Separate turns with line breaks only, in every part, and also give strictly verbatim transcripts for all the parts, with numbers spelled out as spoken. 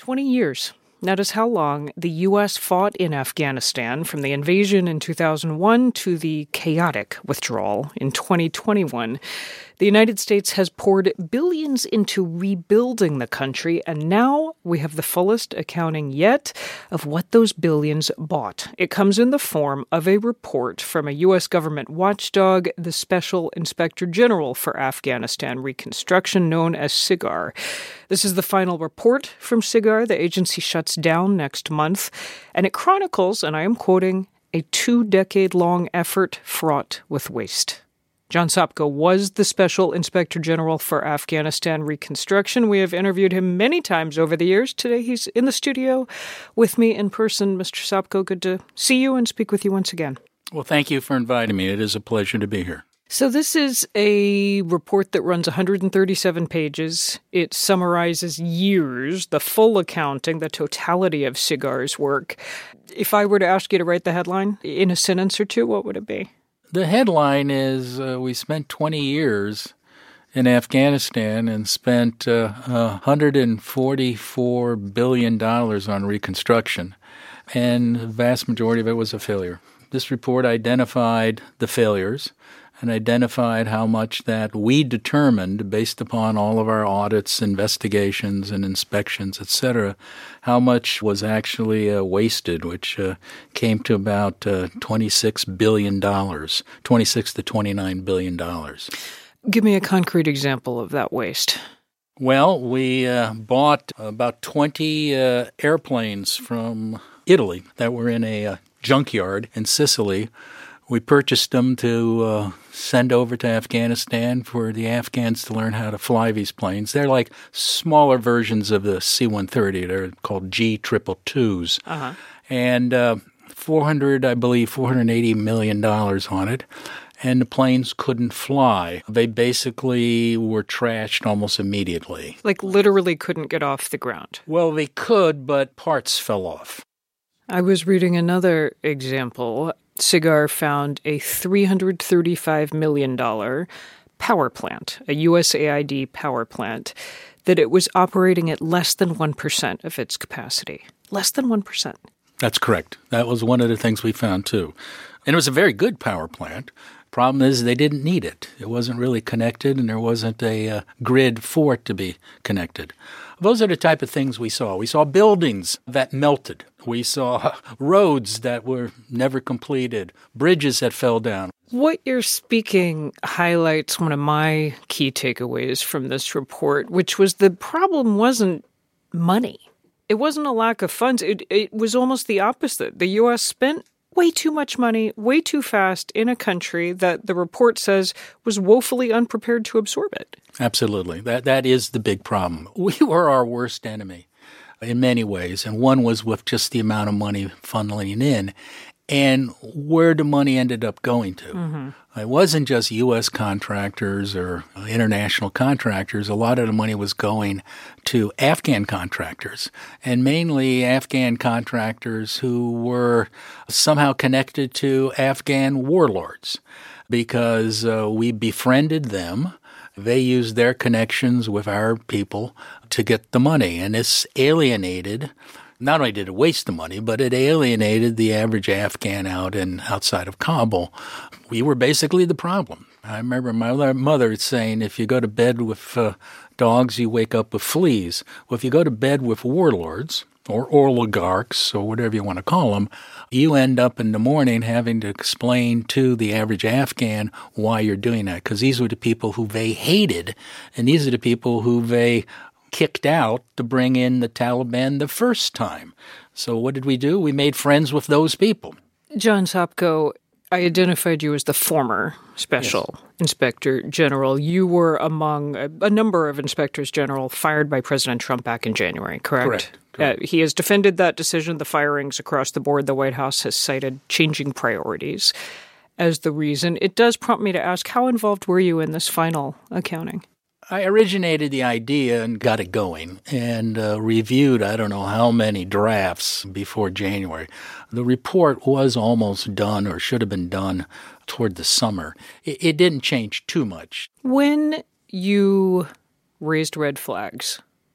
twenty years. That is how long the U S fought in Afghanistan, from the invasion in two thousand one to the chaotic withdrawal in twenty twenty-one. The United States has poured billions into rebuilding the country, and now we have the fullest accounting yet of what those billions bought. It comes in the form of a report from a U S government watchdog, the Special Inspector General for Afghanistan Reconstruction, known as SIGAR. This is the final report from SIGAR. The agency shuts down next month, and it chronicles, and I am quoting, a two-decade-long effort fraught with waste. John Sopko was the Special Inspector General for Afghanistan Reconstruction. We have interviewed him many times over the years. Today he's in the studio with me in person. Mister Sopko, good to see you and speak with you once again.
Well, thank you for inviting me. It is a pleasure to be here.
So this is a report that runs one hundred thirty-seven pages. It summarizes years, the full accounting, the totality of SIGAR's work. If I were to ask you to write the headline in a sentence or two, what would it be?
The headline is uh, we spent twenty years in Afghanistan and spent uh, one hundred forty-four billion dollars on reconstruction, and the vast majority of it was a failure. This report identified the failures and identified how much that we determined, based upon all of our audits, investigations, and inspections, et cetera, how much was actually uh, wasted, which uh, came to about uh, twenty-six billion dollars, twenty-six to twenty-nine billion dollars.
Give me a concrete example of that waste.
Well, we uh, bought about twenty uh, airplanes from Italy that were in a uh, junkyard in Sicily. We purchased them to uh, send over to Afghanistan for the Afghans to learn how to fly these planes. They're like smaller versions of the C one thirty. They're called G two twenty-twos. Uh-huh. And uh, four hundred, I believe, four hundred eighty million dollars on it. And the planes couldn't fly. They basically were trashed almost immediately.
Like literally couldn't get off the ground.
Well, they could, but parts fell off.
I was reading another example. SIGAR found a three hundred thirty-five million dollars power plant, a U S A I D power plant, that it was operating at less than one percent of its capacity. Less than one percent.
That's correct. That was one of the things we found, too. And it was a very good power plant. Problem is they didn't need it. It wasn't really connected, and there wasn't a uh, grid for it to be connected. Those are the type of things we saw. We saw buildings that melted. We saw roads that were never completed, bridges that fell down.
What you're speaking highlights one of my key takeaways from this report, which was the problem wasn't money. It wasn't a lack of funds. It, it was almost the opposite. The U S spent way too much money, way too fast in a country that the report says was woefully unprepared to absorb it.
Absolutely. That That is the big problem. We were our worst enemy in many ways, and one was with just the amount of money funneling in and where the money ended up going to. Mm-hmm. It wasn't just U S contractors or international contractors. A lot of the money was going to Afghan contractors, and mainly Afghan contractors who were somehow connected to Afghan warlords because uh, we befriended them. They used their connections with our people to get the money, and this alienated. Not only did it waste the money, but it alienated the average Afghan out and outside of Kabul. We were basically the problem. I remember my mother saying, if you go to bed with uh, dogs, you wake up with fleas. Well, if you go to bed with warlords or oligarchs or whatever you want to call them, you end up in the morning having to explain to the average Afghan why you're doing that, because these were the people who they hated, and these are the people who they kicked out to bring in the Taliban the first time. So what did we do? We made friends with those people.
John Sopko, I identified you as the former Special yes. Inspector General. You were among a, a number of inspectors general fired by President Trump back in January, correct?
Correct. correct.
Uh, he has defended that decision, the firings across the board. The White House has cited changing priorities as the reason. It does prompt me to ask, how involved were you in this final accounting?
I originated the idea and got it going and uh, reviewed I don't know how many drafts before January. The report was almost done or should have been done toward the summer. It, it didn't change too much.
When you raised red flags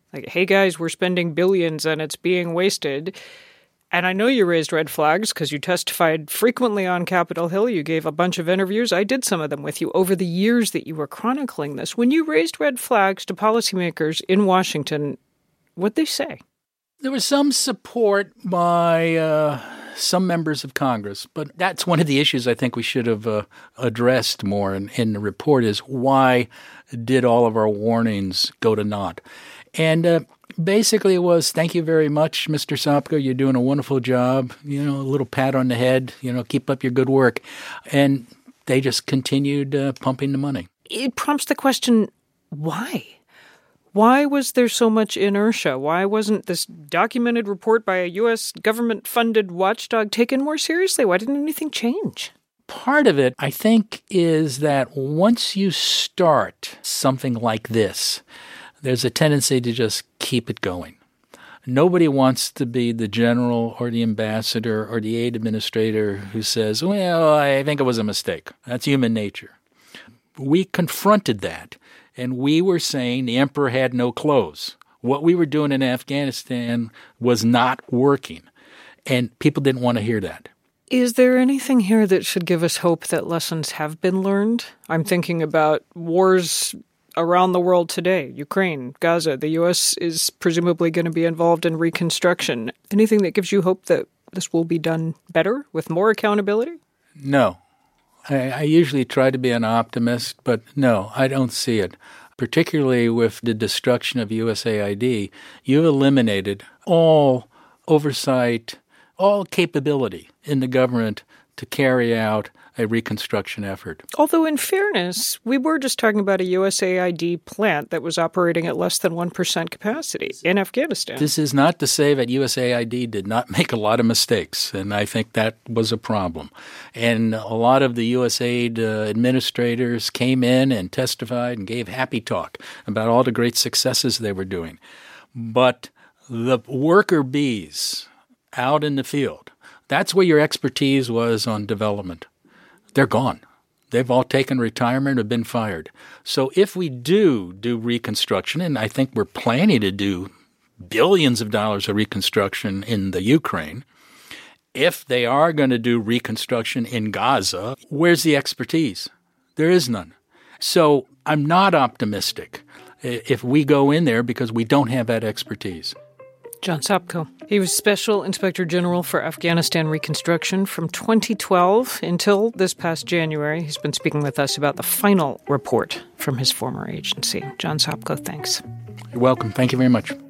Like, hey, guys, we're spending billions and it's being wasted. And I know you raised red flags because you testified frequently on Capitol Hill. You gave a bunch of interviews. I did some of them with you over the years that you were chronicling this. When you raised red flags to policymakers in Washington, what'd they say?
There was some support by uh, some members of Congress, but that's one of the issues I think we should have uh, addressed more in, in the report is why did all of our warnings go to naught? And uh, basically it was, thank you very much, Mister Sopko. You're doing a wonderful job. You know, a little pat on the head. You know, keep up your good work. And they just continued uh, pumping the money.
It prompts the question, why? Why was there so much inertia? Why wasn't this documented report by a U S government-funded watchdog taken more seriously? Why didn't anything change?
Part of it, I think, is that once you start something like this, there's a tendency to just keep it going. Nobody wants to be the general or the ambassador or the aid administrator who says, well, I think it was a mistake. That's human nature. We confronted that, and we were saying the emperor had no clothes. What we were doing in Afghanistan was not working, and people didn't want to hear that.
Is there anything here that should give us hope that lessons have been learned? I'm thinking about wars around the world today, Ukraine, Gaza. The U S is presumably going to be involved in reconstruction. Anything that gives you hope that this will be done better with more accountability?
No. I, I usually try to be an optimist, but no, I don't see it. Particularly with the destruction of U S A I D, you've eliminated all oversight, all capability in the government to carry out a reconstruction effort.
Although, in fairness, we were just talking about a U S A I D plant that was operating at less than one percent capacity in Afghanistan.
This is not to say that U S A I D did not make a lot of mistakes, and I think that was a problem. And a lot of the U S A I D uh, administrators came in and testified and gave happy talk about all the great successes they were doing. But the worker bees out in the field, that's where your expertise was on development. They're gone. They've all taken retirement or been fired. So if we do do reconstruction, and I think we're planning to do billions of dollars of reconstruction in the Ukraine, if they are going to do reconstruction in Gaza, where's the expertise? There is none. So I'm not optimistic if we go in there because we don't have that expertise.
John Sopko. He was Special Inspector General for Afghanistan Reconstruction from twenty twelve until this past January. He's been speaking with us about the final report from his former agency. John Sopko, thanks.
You're welcome. Thank you very much.